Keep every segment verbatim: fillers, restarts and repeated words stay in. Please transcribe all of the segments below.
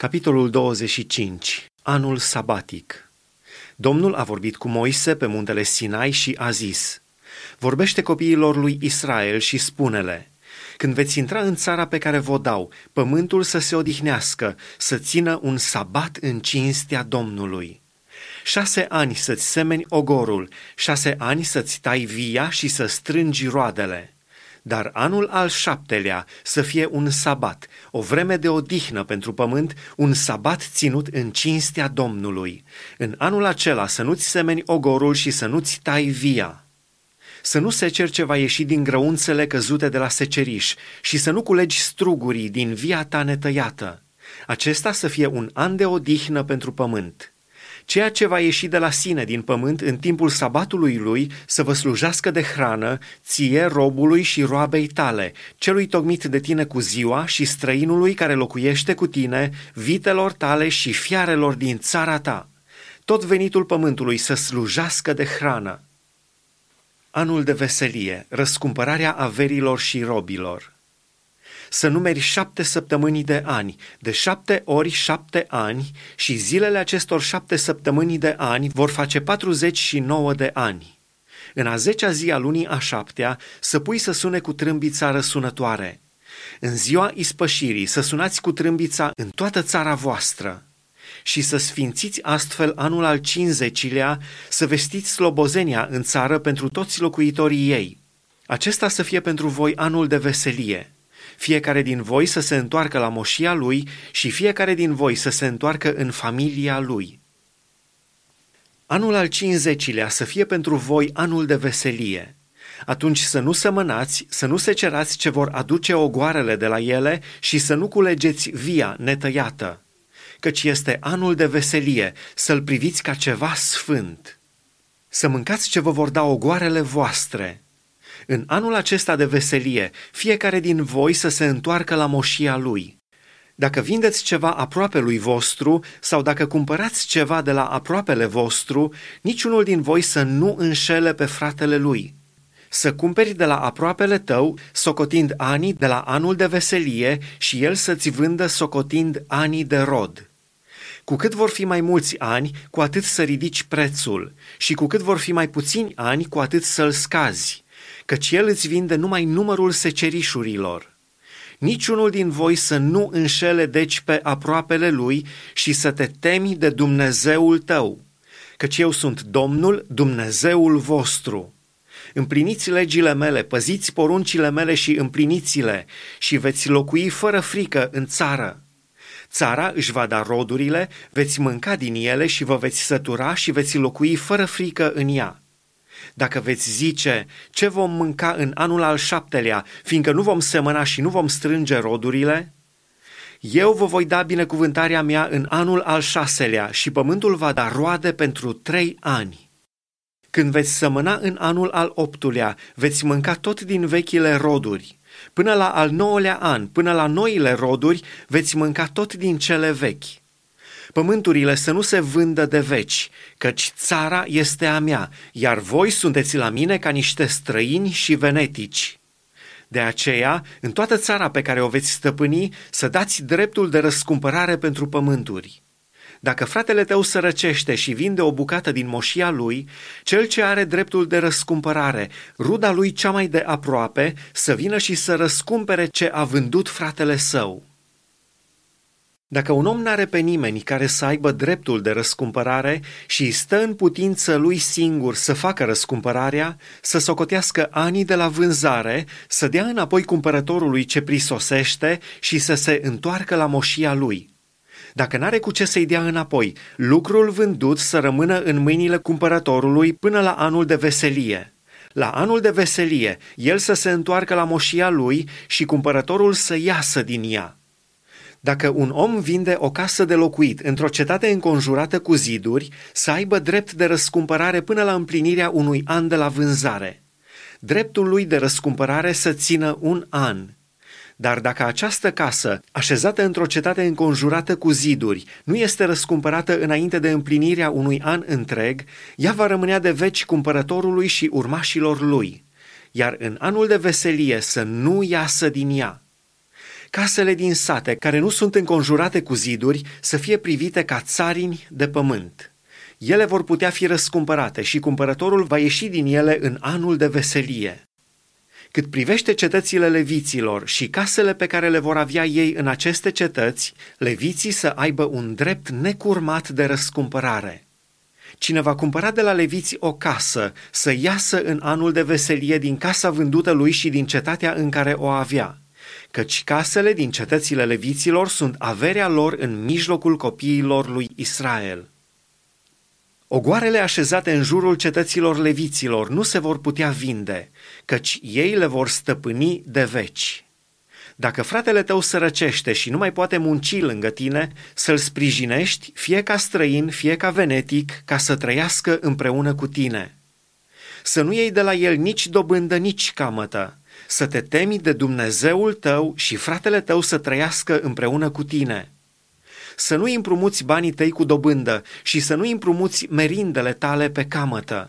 Capitolul douăzeci și cinci. Anul sabatic. Domnul a vorbit cu Moise pe muntele Sinai și a zis: Vorbește copiilor lui Israel și spune-le: Când veți intra în țara pe care vă dau, pământul să se odihnească, să țină un sabat în cinstea Domnului. Șase ani să-ți semeni ogorul, șase ani să-ți tai via și să strângi roadele. Dar anul al șaptelea să fie un sabat, o vreme de odihnă pentru pământ, un sabat ținut în cinstea Domnului. În anul acela să nu-ți semeni ogorul și să nu-ți tai via. Să nu seceri ce va ieși din grăunțele căzute de la seceriș și să nu culegi strugurii din via ta netăiată. Acesta să fie un an de odihnă pentru pământ. Ceea ce va ieși de la sine din pământ în timpul sabatului lui să vă slujească de hrană, ție, robului și roabei tale, celui tocmit de tine cu ziua și străinului care locuiește cu tine, vitelor tale și fiarelor din țara ta. Tot venitul pământului să slujească de hrană. Anul de veselie, răscumpărarea averilor și robilor. Să numeri șapte săptămâni de ani, de șapte ori șapte ani, și zilele acestor șapte săptămâni de ani vor face patruzeci și nouă de ani. În a zecea zi a lunii a șaptea să pui să sune cu trâmbița răsunătoare. În ziua ispășirii să sunați cu trâmbița în toată țara voastră. Și să sfințiți astfel anul al cincizecilea, să vestiți slobozenia în țară pentru toți locuitorii ei. Acesta să fie pentru voi anul de veselie. Fiecare din voi să se întoarcă la moșia lui și fiecare din voi să se întoarcă în familia lui. Anul al cincizecilea să fie pentru voi anul de veselie. Atunci să nu sămănați, să nu secerați ce vor aduce ogoarele de la ele și să nu culegeți via netăiată, căci este anul de veselie, să-l priviți ca ceva sfânt. Să mâncați ce vă vor da ogoarele voastre. În anul acesta de veselie, fiecare din voi să se întoarcă la moșia lui. Dacă vindeți ceva aproapelui vostru sau dacă cumpărați ceva de la aproapele vostru, niciunul din voi să nu înșele pe fratele lui. Să cumperi de la aproapele tău, socotind anii de la anul de veselie, și el să-ți vândă socotind anii de rod. Cu cât vor fi mai mulți ani, cu atât să ridici prețul, și cu cât vor fi mai puțini ani, cu atât să-l scazi, căci el îți vinde numai numărul secerișurilor. Niciunul din voi să nu înșele deci pe aproapele lui și să te temi de Dumnezeul tău, căci eu sunt Domnul, Dumnezeul vostru. Împliniți legile mele, păziți poruncile mele și împliniți-le și veți locui fără frică în țară. Țara își va da rodurile, veți mânca din ele și vă veți sătura și veți locui fără frică în ea. Dacă veți zice: ce vom mânca în anul al șaptelea, fiindcă nu vom semăna și nu vom strânge rodurile? Eu vă voi da binecuvântarea mea în anul al șaselea și pământul va da roade pentru trei ani. Când veți sămăna în anul al optulea, veți mânca tot din vechile roduri. Până la al nouălea an, până la noile roduri, veți mânca tot din cele vechi. Pământurile să nu se vândă de veci, căci țara este a mea, iar voi sunteți la mine ca niște străini și venetici. De aceea, în toată țara pe care o veți stăpâni, să dați dreptul de răscumpărare pentru pământuri. Dacă fratele tău sărăcește și vinde o bucată din moșia lui, cel ce are dreptul de răscumpărare, ruda lui cea mai de aproape, să vină și să răscumpere ce a vândut fratele său. Dacă un om n-are pe nimeni care să aibă dreptul de răscumpărare și stă în putință lui singur să facă răscumpărarea, să socotească anii de la vânzare, să dea înapoi cumpărătorului ce prisosește și să se întoarcă la moșia lui. Dacă n-are cu ce să-i dea înapoi, lucrul vândut să rămână în mâinile cumpărătorului până la anul de veselie. La anul de veselie, el să se întoarcă la moșia lui și cumpărătorul să iasă din ea. Dacă un om vinde o casă de locuit într-o cetate înconjurată cu ziduri, să aibă drept de răscumpărare până la împlinirea unui an de la vânzare. Dreptul lui de răscumpărare să țină un an. Dar dacă această casă, așezată într-o cetate înconjurată cu ziduri, nu este răscumpărată înainte de împlinirea unui an întreg, ea va rămânea de veci cumpărătorului și urmașilor lui, iar în anul de veselie să nu iasă din ea. casele din sate, care nu sunt înconjurate cu ziduri, să fie privite ca țarini de pământ. Ele vor putea fi răscumpărate și cumpărătorul va ieși din ele în anul de veselie. Cât privește cetățile leviților și casele pe care le vor avea ei în aceste cetăți, leviții să aibă un drept necurmat de răscumpărare. Cine va cumpăra de la leviți o casă, să iasă în anul de veselie din casa vândută lui și din cetatea în care o avea, căci casele din cetățile leviților sunt averea lor în mijlocul copiilor lui Israel. Ogoarele așezate în jurul cetăților leviților nu se vor putea vinde, căci ei le vor stăpâni de veci. Dacă fratele tău sărăcește și nu mai poate munci lângă tine, să-l sprijinești, fie ca străin, fie ca venetic, ca să trăiască împreună cu tine. Să nu iei de la el nici dobândă, nici camătă, să te temi de Dumnezeul tău și fratele tău să trăiască împreună cu tine. Să nu împrumuți banii tăi cu dobândă și să nu împrumuți merindele tale pe camătă.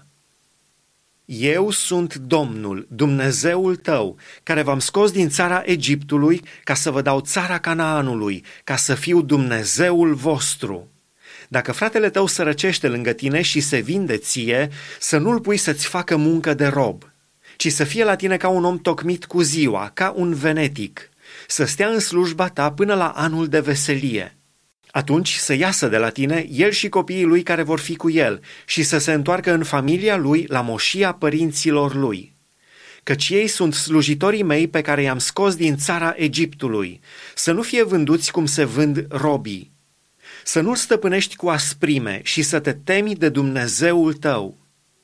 Eu sunt Domnul, Dumnezeul tău, care v-am scos din țara Egiptului ca să vă dau țara Canaanului, ca să fiu Dumnezeul vostru. Dacă fratele tău sărăcește lângă tine și se vinde ție, să nu-l pui să-ți facă muncă de rob, ci să fie la tine ca un om tocmit cu ziua, ca un venetic, să stea în slujba ta până la anul de veselie. Atunci să iasă de la tine el și copiii lui care vor fi cu el și să se întoarcă în familia lui la moșia părinților lui. Căci ei sunt slujitorii mei pe care i-am scos din țara Egiptului, să nu fie vânduți cum se vând robii. Să nu-l stăpânești cu asprime și să te temi de Dumnezeul tău.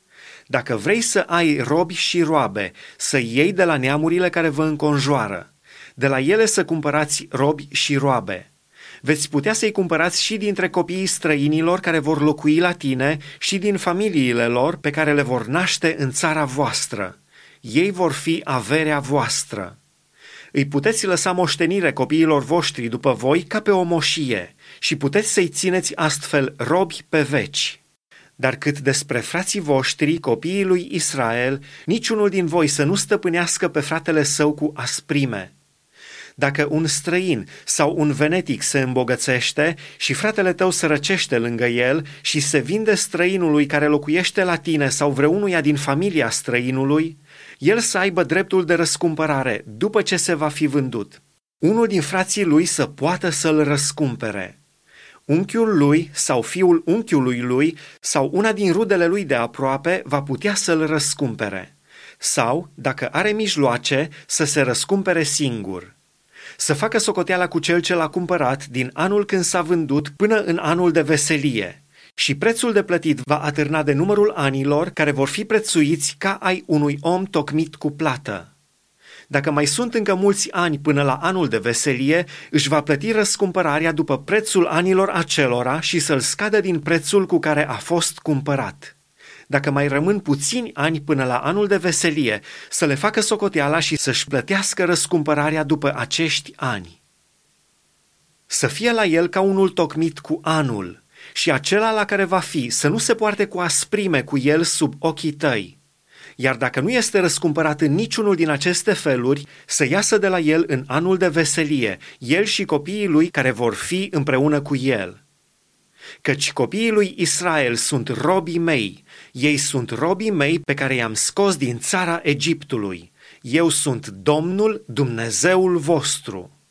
Dacă vrei să ai robi și roabe, să iei de la neamurile care vă înconjoară, de la ele să cumpărați robi și roabe. Veți putea să-i cumpărați și dintre copiii străinilor care vor locui la tine și din familiile lor pe care le vor naște în țara voastră. Ei vor fi averea voastră. Îi puteți lăsa moștenire copiilor voștri după voi ca pe o moșie și puteți să-i țineți astfel robi pe veci. Dar cât despre frații voștri, copiii lui Israel, niciunul din voi să nu stăpânească pe fratele său cu asprime. Dacă un străin sau un venetic se îmbogățește și fratele tău sărăcește lângă el și se vinde străinului care locuiește la tine sau vreunuia din familia străinului, el să aibă dreptul de răscumpărare după ce se va fi vândut. Unul din frații lui să poată să-l răscumpere. Unchiul lui sau fiul unchiului lui sau una din rudele lui de aproape va putea să-l răscumpere. Sau, dacă are mijloace, să se răscumpere singur. Să facă socoteala cu cel ce l-a cumpărat din anul când s-a vândut până în anul de veselie și prețul de plătit va atârna de numărul anilor care vor fi prețuiți ca ai unui om tocmit cu plată. Dacă mai sunt încă mulți ani până la anul de veselie, își va plăti răscumpărarea după prețul anilor acelora și să-l scadă din prețul cu care a fost cumpărat. Dacă mai rămân puțini ani până la anul de veselie, să le facă socoteala și să-și plătească răscumpărarea după acești ani. Să fie la el ca unul tocmit cu anul și acela la care va fi să nu se poarte cu asprime cu el sub ochii tăi. Iar dacă nu este răscumpărat în niciunul din aceste feluri, să iasă de la el în anul de veselie, el și copiii lui care vor fi împreună cu el. Căci copiii lui Israel sunt robii mei, ei sunt robii mei pe care i-am scos din țara Egiptului. Eu sunt Domnul, Dumnezeul vostru.